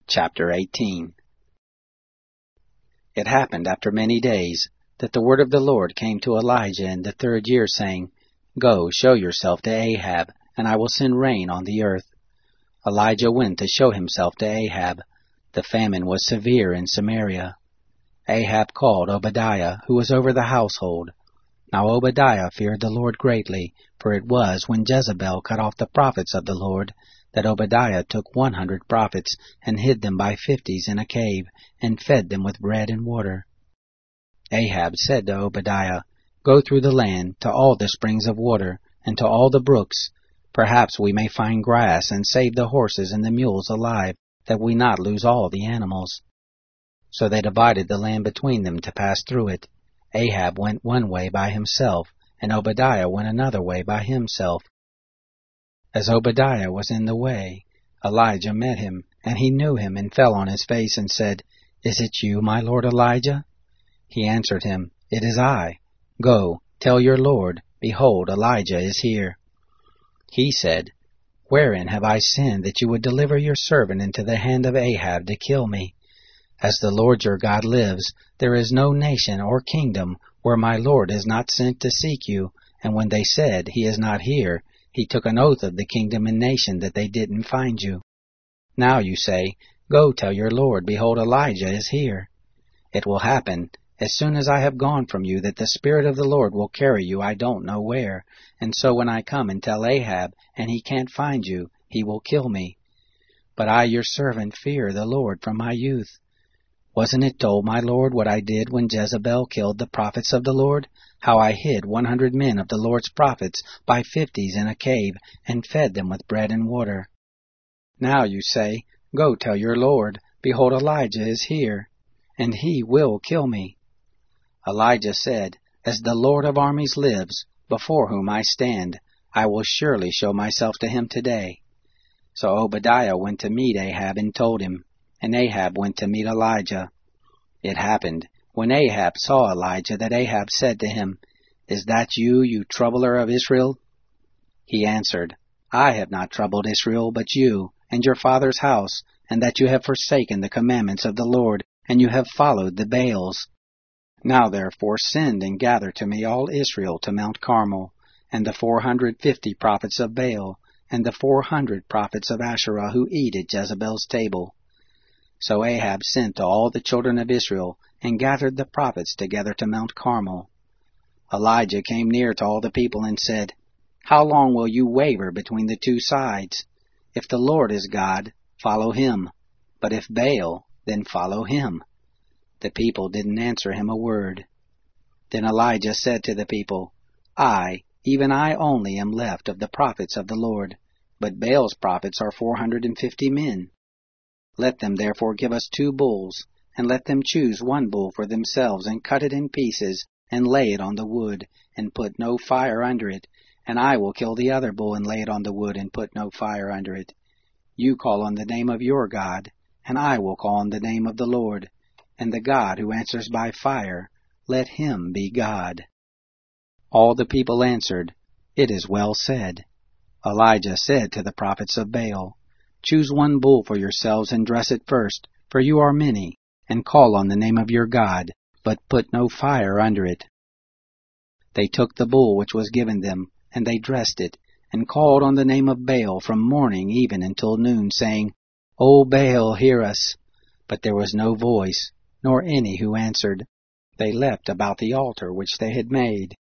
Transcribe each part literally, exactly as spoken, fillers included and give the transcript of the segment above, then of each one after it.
Chapter eighteen. It happened after many days that the word of the Lord came to Elijah in the third year, saying, Go, show yourself to Ahab, and I will send rain on the earth. Elijah went to show himself to Ahab. The famine was severe in Samaria. Ahab called Obadiah, who was over the household. Now Obadiah feared the Lord greatly, for it was when Jezebel cut off the prophets of the Lord, that Obadiah took one hundred prophets, and hid them by fifties in a cave, and fed them with bread and water. Ahab said to Obadiah, Go through the land, to all the springs of water, and to all the brooks. Perhaps we may find grass, and save the horses and the mules alive, that we not lose all the animals. So they divided the land between them to pass through it. Ahab went one way by himself, and Obadiah went another way by himself. As Obadiah was in the way, Elijah met him, and he knew him, and fell on his face, and said, Is it you, my lord Elijah? He answered him, It is I. Go, tell your lord, Behold, Elijah is here. He said, Wherein have I sinned, that you would deliver your servant into the hand of Ahab to kill me? As the Lord your God lives, there is no nation or kingdom where my lord is not sent to seek you, and when they said, He is not here, he took an oath of the kingdom and nation that they didn't find you. Now you say, Go tell your lord, Behold, Elijah is here. It will happen, as soon as I have gone from you, that the Spirit of the Lord will carry you I don't know where, and so when I come and tell Ahab, and he can't find you, he will kill me. But I your servant fear the Lord from my youth. Wasn't it told, my lord, what I did when Jezebel killed the prophets of the Lord? How I hid one hundred men of the Lord's prophets by fifties in a cave, and fed them with bread and water. Now you say, Go tell your lord, Behold, Elijah is here, and he will kill me. Elijah said, As the Lord of armies lives, before whom I stand, I will surely show myself to him today. So Obadiah went to meet Ahab and told him, and Ahab went to meet Elijah. It happened, when Ahab saw Elijah, that Ahab said to him, Is that you, you troubler of Israel? He answered, I have not troubled Israel, but you, and your father's house, and that you have forsaken the commandments of the Lord, and you have followed the Baals. Now therefore send and gather to me all Israel to Mount Carmel, and the four hundred fifty prophets of Baal, and the four hundred prophets of Asherah who eat at Jezebel's table. So Ahab sent to all the children of Israel, and gathered the prophets together to Mount Carmel. Elijah came near to all the people and said, How long will you waver between the two sides? If the Lord is God, follow him, but if Baal, then follow him. The people didn't answer him a word. Then Elijah said to the people, I, even I only, am left of the prophets of the Lord, but Baal's prophets are four hundred and fifty men. Let them therefore give us two bulls, and let them choose one bull for themselves, and cut it in pieces, and lay it on the wood, and put no fire under it, and I will kill the other bull, and lay it on the wood, and put no fire under it. You call on the name of your God, and I will call on the name of the Lord, and the God who answers by fire, let him be God. All the people answered, It is well said. Elijah said to the prophets of Baal, Choose one bull for yourselves, and dress it first, for you are many, and call on the name of your God, but put no fire under it. They took the bull which was given them, and they dressed it, and called on the name of Baal from morning even until noon, saying, O Baal, hear us. But there was no voice, nor any who answered. They leapt about the altar which they had made.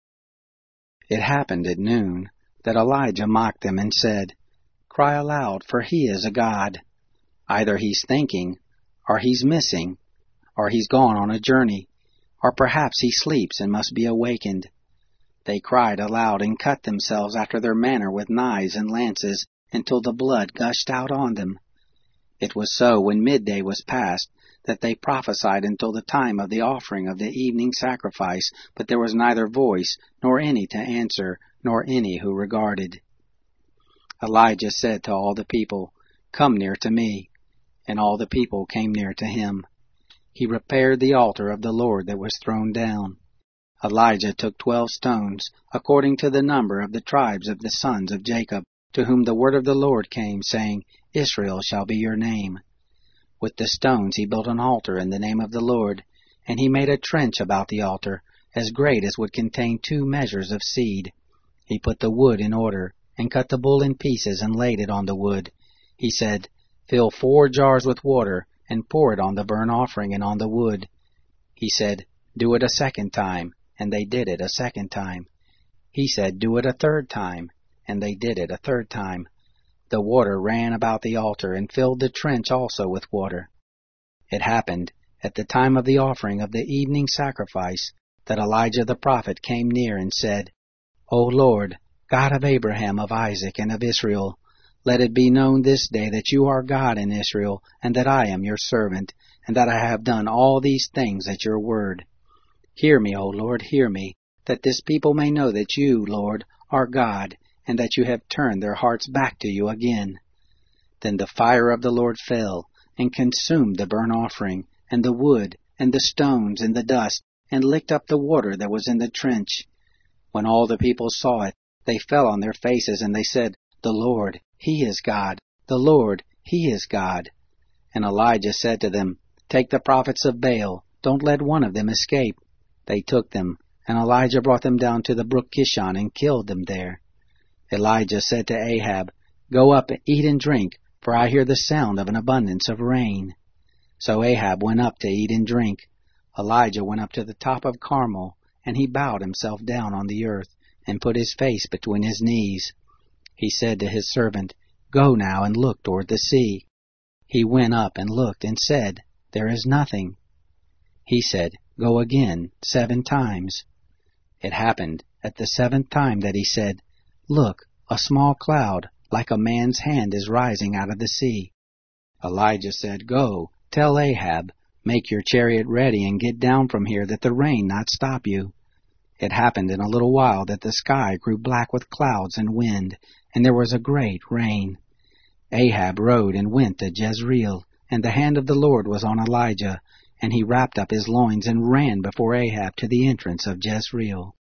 It happened at noon, that Elijah mocked them and said, Cry aloud, for he is a god. Either he's thinking, or he's missing, or he's gone on a journey, or perhaps he sleeps and must be awakened. They cried aloud and cut themselves after their manner with knives and lances, until the blood gushed out on them. It was so, when midday was past, that they prophesied until the time of the offering of the evening sacrifice, but there was neither voice, nor any to answer, nor any who regarded. Elijah said to all the people, Come near to me. And all the people came near to him. He repaired the altar of the Lord that was thrown down. Elijah took twelve stones, according to the number of the tribes of the sons of Jacob, to whom the word of the Lord came, saying, Israel shall be your name. With the stones he built an altar in the name of the Lord, and he made a trench about the altar, as great as would contain two measures of seed. He put the wood in order, and cut the bull in pieces, and laid it on the wood. He said, Fill four jars with water, and pour it on the burnt offering and on the wood. He said, Do it a second time, and they did it a second time. He said, Do it a third time, and they did it a third time. The water ran about the altar, and filled the trench also with water. It happened, at the time of the offering of the evening sacrifice, that Elijah the prophet came near and said, O Lord, God of Abraham, of Isaac, and of Israel, let it be known this day that you are God in Israel, and that I am your servant, and that I have done all these things at your word. Hear me, O Lord, hear me, that this people may know that you, Lord, are God, and that you have turned their hearts back to you again. Then the fire of the Lord fell, and consumed the burnt offering, and the wood, and the stones, and the dust, and licked up the water that was in the trench. When all the people saw it, they fell on their faces, and they said, The Lord, He is God. The Lord, He is God. And Elijah said to them, Take the prophets of Baal. Don't let one of them escape. They took them, and Elijah brought them down to the brook Kishon and killed them there. Elijah said to Ahab, Go up, eat and drink, for I hear the sound of an abundance of rain. So Ahab went up to eat and drink. Elijah went up to the top of Carmel, and he bowed himself down on the earth, and put his face between his knees. He said to his servant, Go now and look toward the sea. He went up and looked, and said, There is nothing. He said, Go again, seven times. It happened at the seventh time that he said, Look, a small cloud, like a man's hand, is rising out of the sea. Elijah said, Go, tell Ahab, Make your chariot ready and get down from here, that the rain not stop you. It happened in a little while that the sky grew black with clouds and wind, and there was a great rain. Ahab rode and went to Jezreel, and the hand of the Lord was on Elijah, and he wrapped up his loins and ran before Ahab to the entrance of Jezreel.